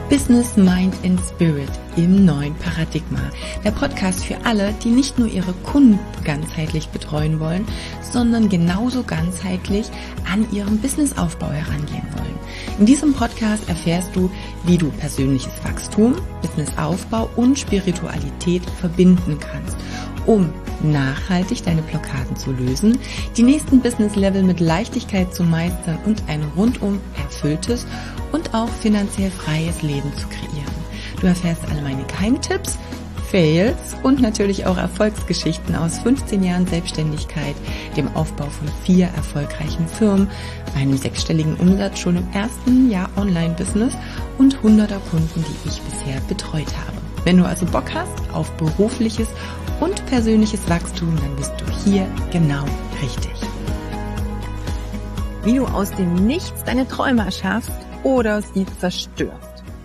Business, Mind and Spirit im neuen Paradigma. Der Podcast für alle, die nicht nur ihre Kunden ganzheitlich betreuen wollen, sondern genauso ganzheitlich an ihren Businessaufbau herangehen wollen. In diesem Podcast erfährst du, wie du persönliches Wachstum, Businessaufbau und Spiritualität verbinden kannst, um nachhaltig deine Blockaden zu lösen, die nächsten Business-Level mit Leichtigkeit zu meistern und ein rundum erfülltes und auch finanziell freies Leben zu kreieren. Du erfährst alle meine Geheimtipps, Fails und natürlich auch Erfolgsgeschichten aus 15 Jahren Selbstständigkeit, dem Aufbau von 4 erfolgreichen Firmen, einem 6-stelligen Umsatz schon im ersten Jahr Online-Business und 100er Kunden, die ich bisher betreut habe. Wenn du also Bock hast auf berufliches und persönliches Wachstum, dann bist du hier genau richtig. Wie du aus dem Nichts deine Träume erschaffst oder sie zerstörst.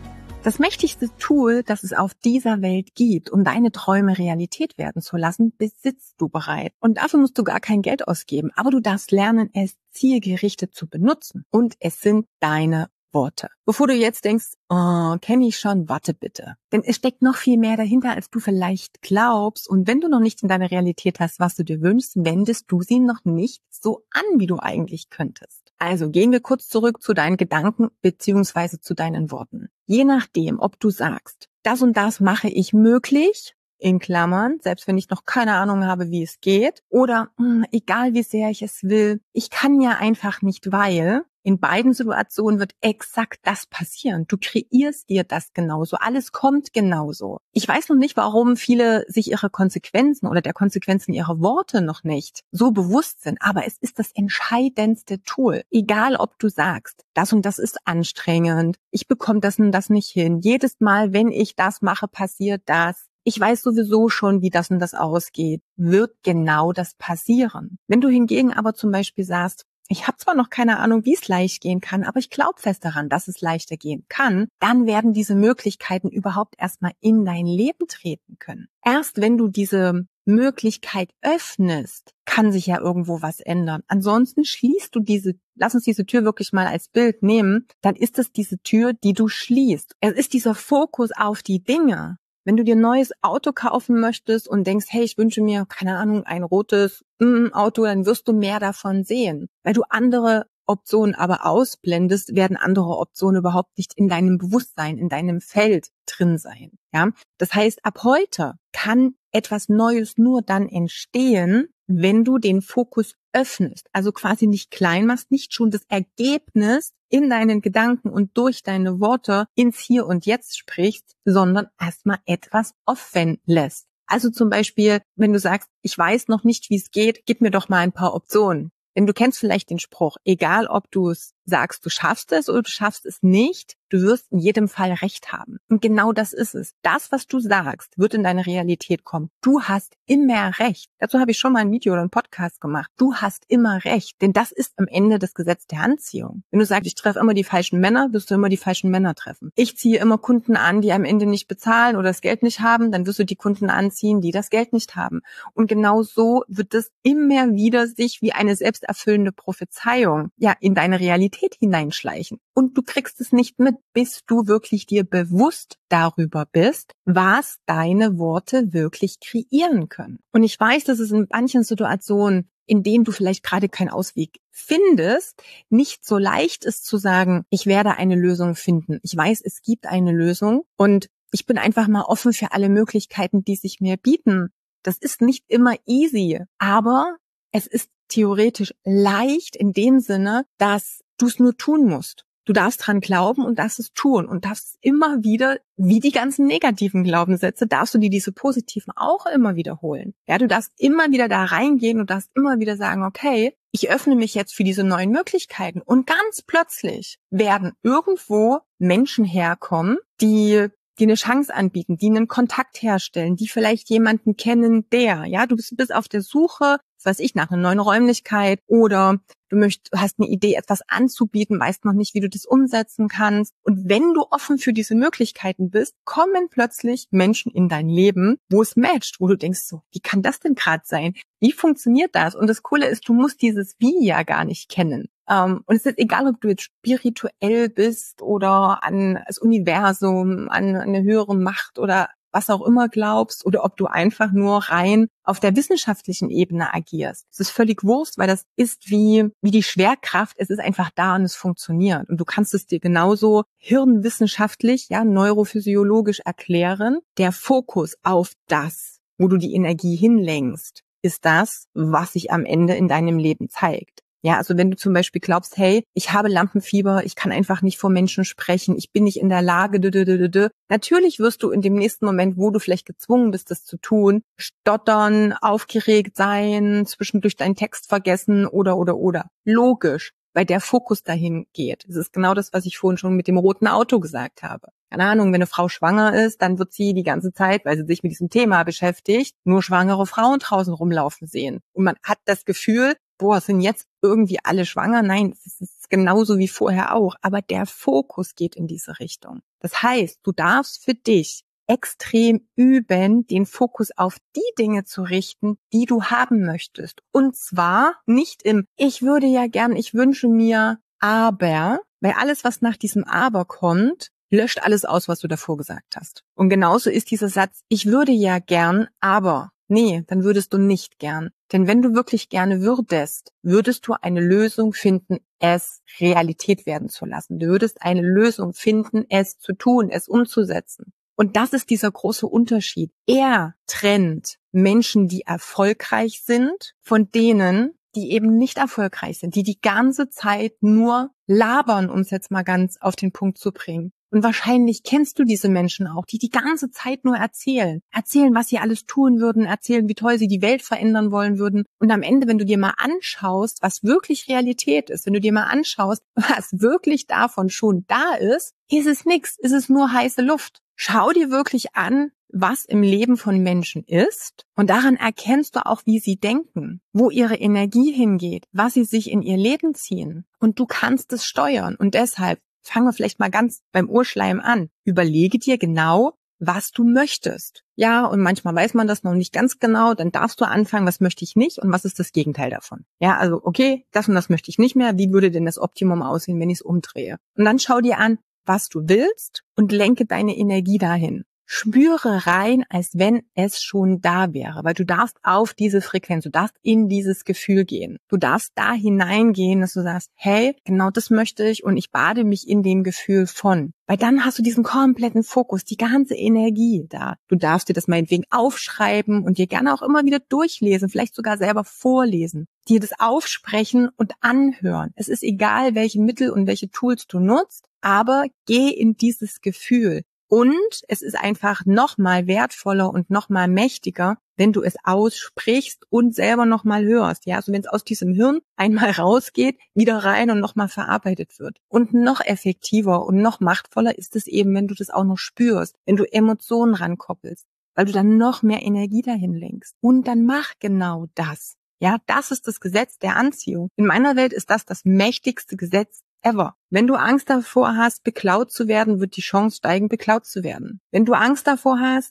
Das mächtigste Tool, das es auf dieser Welt gibt, um deine Träume Realität werden zu lassen, besitzt du bereits. Und dafür musst du gar kein Geld ausgeben, aber du darfst lernen, es zielgerichtet zu benutzen. Und es sind deine Worte. Bevor du jetzt denkst, oh, kenne ich schon, warte bitte. Denn es steckt noch viel mehr dahinter, als du vielleicht glaubst. Und wenn du noch nicht in deiner Realität hast, was du dir wünschst, wendest du sie noch nicht so an, wie du eigentlich könntest. Also gehen wir kurz zurück zu deinen Gedanken bzw. zu deinen Worten. Je nachdem, ob du sagst, das und das mache ich möglich, in Klammern, selbst wenn ich noch keine Ahnung habe, wie es geht, oder egal wie sehr ich es will, ich kann ja einfach nicht, weil in beiden Situationen wird exakt das passieren. Du kreierst dir das genauso. Alles kommt genauso. Ich weiß noch nicht, warum viele sich ihre Konsequenzen oder der Konsequenzen ihrer Worte noch nicht so bewusst sind. Aber es ist das entscheidendste Tool. Egal, ob du sagst, das und das ist anstrengend, ich bekomme das und das nicht hin. Jedes Mal, wenn ich das mache, passiert das. Ich weiß sowieso schon, wie das und das ausgeht. Wird genau das passieren. Wenn du hingegen aber zum Beispiel sagst, ich habe zwar noch keine Ahnung, wie es leicht gehen kann, aber ich glaube fest daran, dass es leichter gehen kann, dann werden diese Möglichkeiten überhaupt erstmal in dein Leben treten können. Erst wenn du diese Möglichkeit öffnest, kann sich ja irgendwo was ändern. Ansonsten schließt du lass uns diese Tür wirklich mal als Bild nehmen, dann ist es diese Tür, die du schließt. Es ist dieser Fokus auf die Dinge. Wenn du dir ein neues Auto kaufen möchtest und denkst, hey, ich wünsche mir, keine Ahnung, ein rotes Auto, dann wirst du mehr davon sehen. Weil du andere Optionen aber ausblendest, werden andere Optionen überhaupt nicht in deinem Bewusstsein, in deinem Feld drin sein. Ja, das heißt, ab heute kann etwas Neues nur dann entstehen, wenn du den Fokus öffnest, also quasi nicht klein machst, nicht schon das Ergebnis in deinen Gedanken und durch deine Worte ins Hier und Jetzt sprichst, sondern erstmal etwas offen lässt. Also zum Beispiel, wenn du sagst, ich weiß noch nicht, wie es geht, gib mir doch mal ein paar Optionen. Denn du kennst vielleicht den Spruch, egal ob du es sagst, du schaffst es oder du schaffst es nicht, du wirst in jedem Fall Recht haben. Und genau das ist es. Das, was du sagst, wird in deine Realität kommen. Du hast immer Recht. Dazu habe ich schon mal ein Video oder einen Podcast gemacht. Du hast immer Recht, denn das ist am Ende das Gesetz der Anziehung. Wenn du sagst, ich treffe immer die falschen Männer, wirst du immer die falschen Männer treffen. Ich ziehe immer Kunden an, die am Ende nicht bezahlen oder das Geld nicht haben, dann wirst du die Kunden anziehen, die das Geld nicht haben. Und genau so wird es immer wieder sich wie eine selbsterfüllende Prophezeiung in deine Realität hineinschleichen. Und du kriegst es nicht mit, bis du wirklich dir bewusst darüber bist, was deine Worte wirklich kreieren können. Und ich weiß, dass es in manchen Situationen, in denen du vielleicht gerade keinen Ausweg findest, nicht so leicht ist zu sagen, ich werde eine Lösung finden. Ich weiß, es gibt eine Lösung und ich bin einfach mal offen für alle Möglichkeiten, die sich mir bieten. Das ist nicht immer easy, aber es ist theoretisch leicht in dem Sinne, dass du es nur tun musst. Du darfst dran glauben und darfst es tun und darfst immer wieder, wie die ganzen negativen Glaubenssätze, darfst du dir diese positiven auch immer wiederholen. Ja, du darfst immer wieder da reingehen und darfst immer wieder sagen, okay, ich öffne mich jetzt für diese neuen Möglichkeiten und ganz plötzlich werden irgendwo Menschen herkommen, die eine Chance anbieten, die einen Kontakt herstellen, die vielleicht jemanden kennen, du bist auf der Suche, nach einer neuen Räumlichkeit oder hast eine Idee, etwas anzubieten, weißt noch nicht, wie du das umsetzen kannst. Und wenn du offen für diese Möglichkeiten bist, kommen plötzlich Menschen in dein Leben, wo es matcht, wo du denkst so, wie kann das denn gerade sein? Wie funktioniert das? Und das Coole ist, du musst dieses Wie ja gar nicht kennen. Und es ist egal, ob du jetzt spirituell bist oder an das Universum, an eine höhere Macht oder was auch immer glaubst oder ob du einfach nur rein auf der wissenschaftlichen Ebene agierst. Es ist völlig Wurst, weil das ist wie die Schwerkraft. Es ist einfach da und es funktioniert. Und du kannst es dir genauso hirnwissenschaftlich, neurophysiologisch erklären. Der Fokus auf das, wo du die Energie hinlenkst, ist das, was sich am Ende in deinem Leben zeigt. Ja, also wenn du zum Beispiel glaubst, hey, ich habe Lampenfieber, ich kann einfach nicht vor Menschen sprechen, ich bin nicht in der Lage, natürlich wirst du in dem nächsten Moment, wo du vielleicht gezwungen bist, das zu tun, stottern, aufgeregt sein, zwischendurch deinen Text vergessen oder. Logisch, weil der Fokus dahin geht. Das ist genau das, was ich vorhin schon mit dem roten Auto gesagt habe. Keine Ahnung, wenn eine Frau schwanger ist, dann wird sie die ganze Zeit, weil sie sich mit diesem Thema beschäftigt, nur schwangere Frauen draußen rumlaufen sehen. Und man hat das Gefühl, sind jetzt irgendwie alle schwanger? Nein, es ist genauso wie vorher auch. Aber der Fokus geht in diese Richtung. Das heißt, du darfst für dich extrem üben, den Fokus auf die Dinge zu richten, die du haben möchtest. Und zwar nicht im ich würde ja gern, ich wünsche mir, aber, weil alles, was nach diesem Aber kommt, löscht alles aus, was du davor gesagt hast. Und genauso ist dieser Satz, ich würde ja gern, aber. Nee, dann würdest du nicht gern. Denn wenn du wirklich gerne würdest du eine Lösung finden, es Realität werden zu lassen. Du würdest eine Lösung finden, es zu tun, es umzusetzen. Und das ist dieser große Unterschied. Er trennt Menschen, die erfolgreich sind, von denen, die eben nicht erfolgreich sind, die ganze Zeit nur labern, um es jetzt mal ganz auf den Punkt zu bringen. Und wahrscheinlich kennst du diese Menschen auch, die ganze Zeit nur erzählen, was sie alles tun würden, erzählen, wie toll sie die Welt verändern wollen würden. Und am Ende, wenn du dir mal anschaust, was wirklich Realität ist, wenn du dir mal anschaust, was wirklich davon schon da ist es nichts, ist es nur heiße Luft. Schau dir wirklich an, was im Leben von Menschen ist, und daran erkennst du auch, wie sie denken, wo ihre Energie hingeht, was sie sich in ihr Leben ziehen. Und du kannst es steuern. Und deshalb fangen wir vielleicht mal ganz beim Urschleim an. Überlege dir genau, was du möchtest. Ja, und manchmal weiß man das noch nicht ganz genau, dann darfst du anfangen, was möchte ich nicht und was ist das Gegenteil davon. Ja, also okay, das und das möchte ich nicht mehr, wie würde denn das Optimum aussehen, wenn ich es umdrehe? Und dann schau dir an, was du willst und lenke deine Energie dahin. Spüre rein, als wenn es schon da wäre, weil du darfst auf diese Frequenz, du darfst in dieses Gefühl gehen. Du darfst da hineingehen, dass du sagst, hey, genau das möchte ich und ich bade mich in dem Gefühl von. Weil dann hast du diesen kompletten Fokus, die ganze Energie da. Du darfst dir das meinetwegen aufschreiben und dir gerne auch immer wieder durchlesen, vielleicht sogar selber vorlesen, dir das aufsprechen und anhören. Es ist egal, welche Mittel und welche Tools du nutzt, aber geh in dieses Gefühl. Und es ist einfach nochmal wertvoller und nochmal mächtiger, wenn du es aussprichst und selber nochmal hörst. Ja, also wenn es aus diesem Hirn einmal rausgeht, wieder rein und nochmal verarbeitet wird. Und noch effektiver und noch machtvoller ist es eben, wenn du das auch noch spürst, wenn du Emotionen rankoppelst, weil du dann noch mehr Energie dahin lenkst. Und dann mach genau das. Ja, das ist das Gesetz der Anziehung. In meiner Welt ist das mächtigste Gesetz ever. Wenn du Angst davor hast, beklaut zu werden, wird die Chance steigen, beklaut zu werden. Wenn du Angst davor hast,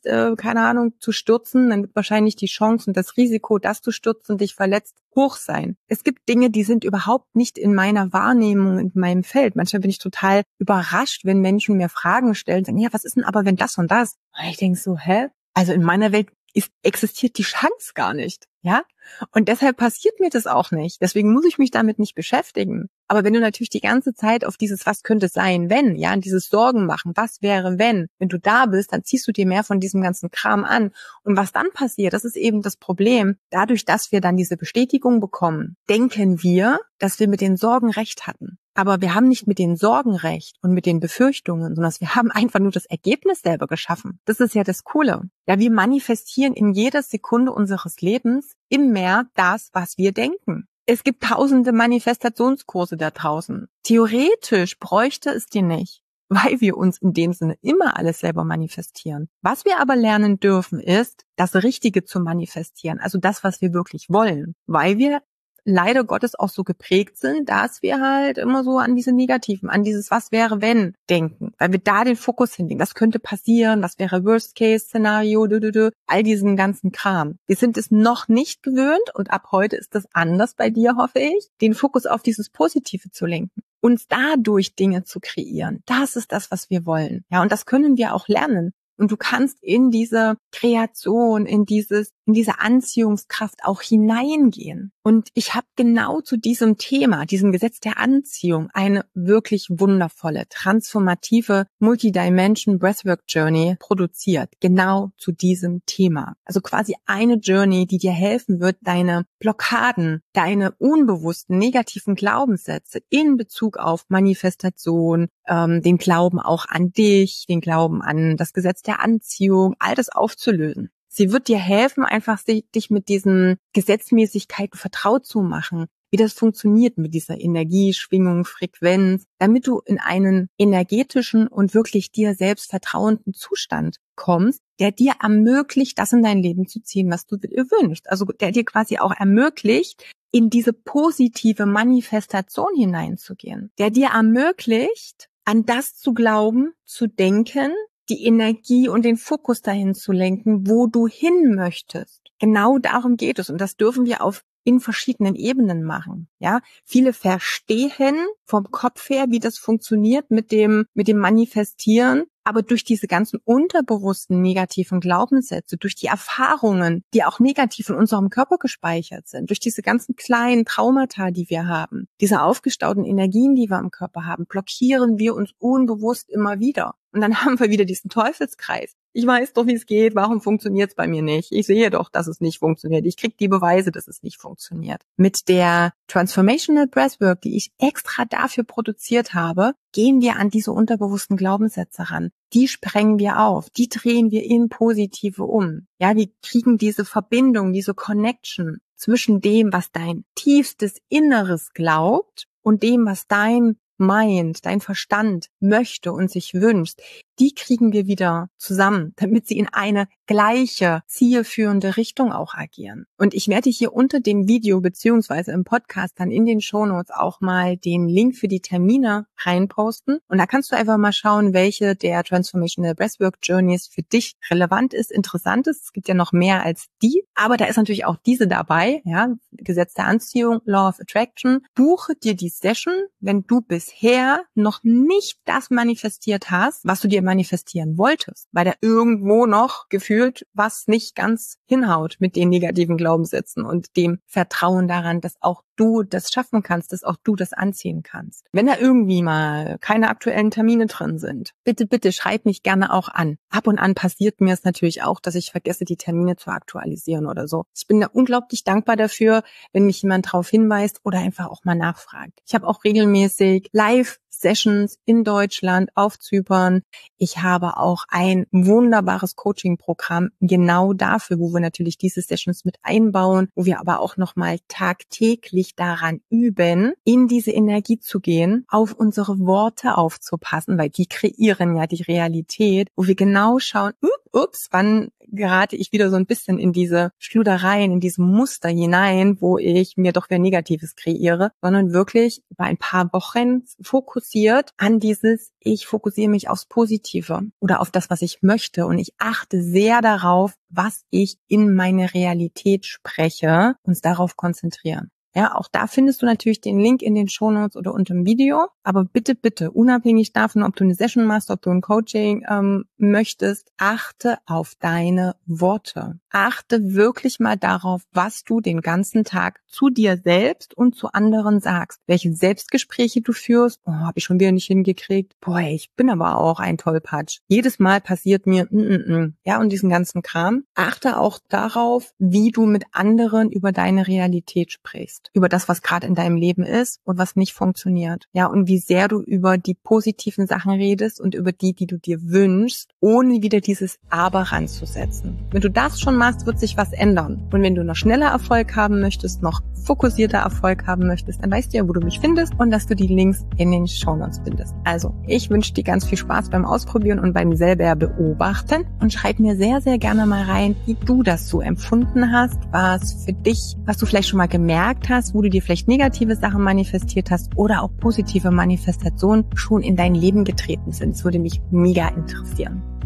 zu stürzen, dann wird wahrscheinlich die Chance und das Risiko, dass du stürzt und dich verletzt, hoch sein. Es gibt Dinge, die sind überhaupt nicht in meiner Wahrnehmung, in meinem Feld. Manchmal bin ich total überrascht, wenn Menschen mir Fragen stellen, sagen, ja, was ist denn aber, wenn das und das? Und ich denke so, Also in meiner Welt existiert die Chance gar nicht. Ja? Und deshalb passiert mir das auch nicht. Deswegen muss ich mich damit nicht beschäftigen. Aber wenn du natürlich die ganze Zeit auf dieses was könnte sein, wenn, ja, dieses Sorgen machen, was wäre, wenn du da bist, dann ziehst du dir mehr von diesem ganzen Kram an. Und was dann passiert, das ist eben das Problem. Dadurch, dass wir dann diese Bestätigung bekommen, denken wir, dass wir mit den Sorgen recht hatten. Aber wir haben nicht mit den Sorgen recht und mit den Befürchtungen, sondern wir haben einfach nur das Ergebnis selber geschaffen. Das ist ja das Coole. Ja, wir manifestieren in jeder Sekunde unseres Lebens immer das, was wir denken. Es gibt tausende Manifestationskurse da draußen. Theoretisch bräuchte es die nicht, weil wir uns in dem Sinne immer alles selber manifestieren. Was wir aber lernen dürfen, ist, das Richtige zu manifestieren, also das, was wir wirklich wollen, weil wir leider Gottes auch so geprägt sind, dass wir halt immer so an diese negativen, an dieses Was wäre wenn denken, weil wir da den Fokus hinlegen. Das könnte passieren, was wäre Worst-Case-Szenario, all diesen ganzen Kram. Wir sind es noch nicht gewöhnt und ab heute ist das anders bei dir, hoffe ich, den Fokus auf dieses Positive zu lenken. Uns dadurch Dinge zu kreieren. Das ist das, was wir wollen. Ja, und das können wir auch lernen. Und du kannst in diese Kreation, in diese Anziehungskraft auch hineingehen. Und ich habe genau zu diesem Thema, diesem Gesetz der Anziehung, eine wirklich wundervolle, transformative Multidimension Breathwork Journey produziert. Genau zu diesem Thema. Also quasi eine Journey, die dir helfen wird, deine Blockaden, deine unbewussten negativen Glaubenssätze in Bezug auf Manifestation, den Glauben auch an dich, den Glauben an das Gesetz der Anziehung, all das aufzulösen. Sie wird dir helfen, einfach dich mit diesen Gesetzmäßigkeiten vertraut zu machen, wie das funktioniert mit dieser Energie, Schwingung, Frequenz, damit du in einen energetischen und wirklich dir selbst vertrauenden Zustand kommst, der dir ermöglicht, das in dein Leben zu ziehen, was du dir wünschst. Also der dir quasi auch ermöglicht, in diese positive Manifestation hineinzugehen. Der dir ermöglicht, an das zu glauben, zu denken, die Energie und den Fokus dahin zu lenken, wo du hin möchtest. Genau darum geht es und das dürfen wir in verschiedenen Ebenen machen. Ja, viele verstehen vom Kopf her, wie das funktioniert mit dem Manifestieren, aber durch diese ganzen unterbewussten negativen Glaubenssätze, durch die Erfahrungen, die auch negativ in unserem Körper gespeichert sind, durch diese ganzen kleinen Traumata, die wir haben, diese aufgestauten Energien, die wir im Körper haben, blockieren wir uns unbewusst immer wieder. Und dann haben wir wieder diesen Teufelskreis. Ich weiß doch, wie es geht. Warum funktioniert es bei mir nicht? Ich sehe doch, dass es nicht funktioniert. Ich kriege die Beweise, dass es nicht funktioniert. Mit der Transformational Breathwork, die ich extra dafür produziert habe, gehen wir an diese unterbewussten Glaubenssätze ran. Die sprengen wir auf. Die drehen wir in positive um. Ja, wir kriegen diese Verbindung, diese Connection zwischen dem, was dein tiefstes Inneres glaubt und dem, was dein Mind, dein Verstand möchte und sich wünscht, die kriegen wir wieder zusammen, damit sie in eine gleiche, zielführende Richtung auch agieren. Und ich werde hier unter dem Video beziehungsweise im Podcast dann in den Shownotes auch mal den Link für die Termine reinposten. Und da kannst du einfach mal schauen, welche der Transformational Breathwork Journeys für dich relevant ist, interessant ist. Es gibt ja noch mehr als die, aber da ist natürlich auch diese dabei, ja, Gesetz der Anziehung, Law of Attraction. Buche dir die Session, wenn du bisher noch nicht das manifestiert hast, was du dir manifestieren wolltest, weil da irgendwo noch gefühlt was nicht ganz hinhaut mit den negativen Glaubenssätzen und dem Vertrauen daran, dass auch du das schaffen kannst, dass auch du das anziehen kannst. Wenn da irgendwie mal keine aktuellen Termine drin sind, bitte schreib mich gerne auch an. Ab und an passiert mir es natürlich auch, dass ich vergesse, die Termine zu aktualisieren oder so. Ich bin da unglaublich dankbar dafür, wenn mich jemand darauf hinweist oder einfach auch mal nachfragt. Ich habe auch regelmäßig Live-Sessions in Deutschland, auf Zypern. Ich habe auch ein wunderbares Coaching-Programm genau dafür, wo wir natürlich diese Sessions mit einbauen, wo wir aber auch nochmal tagtäglich daran üben, in diese Energie zu gehen, auf unsere Worte aufzupassen, weil die kreieren ja die Realität, wo wir genau schauen, wann gerate ich wieder so ein bisschen in diese Schludereien, in diesem Muster hinein, wo ich mir doch wieder Negatives kreiere, sondern wirklich über ein paar Wochen fokussiert an dieses, ich fokussiere mich aufs Positive oder auf das, was ich möchte und ich achte sehr darauf, was ich in meine Realität spreche, uns darauf konzentrieren. Ja, auch da findest du natürlich den Link in den Shownotes oder unter dem Video. Aber bitte, unabhängig davon, ob du eine Session machst, ob du ein Coaching möchtest, achte auf deine Worte. Achte wirklich mal darauf, was du den ganzen Tag zu dir selbst und zu anderen sagst. Welche Selbstgespräche du führst. Oh, habe ich schon wieder nicht hingekriegt. Boah, ich bin aber auch ein Tollpatsch. Jedes Mal passiert mir, ja, und diesen ganzen Kram. Achte auch darauf, wie du mit anderen über deine Realität sprichst. Über das, was gerade in deinem Leben ist und was nicht funktioniert. Ja, und wie sehr du über die positiven Sachen redest und über die du dir wünschst, ohne wieder dieses Aber ranzusetzen. Wenn du das schon machst, wird sich was ändern. Und wenn du noch schneller Erfolg haben möchtest, noch fokussierter Erfolg haben möchtest, dann weißt du ja, wo du mich findest und dass du die Links in den Shownotes findest. Also, ich wünsche dir ganz viel Spaß beim Ausprobieren und beim selber beobachten und schreib mir sehr, sehr gerne mal rein, wie du das so empfunden hast, was für dich, was du vielleicht schon mal gemerkt erlebt hast, wo du dir vielleicht negative Sachen manifestiert hast oder auch positive Manifestationen schon in dein Leben getreten sind. Das würde mich mega interessieren.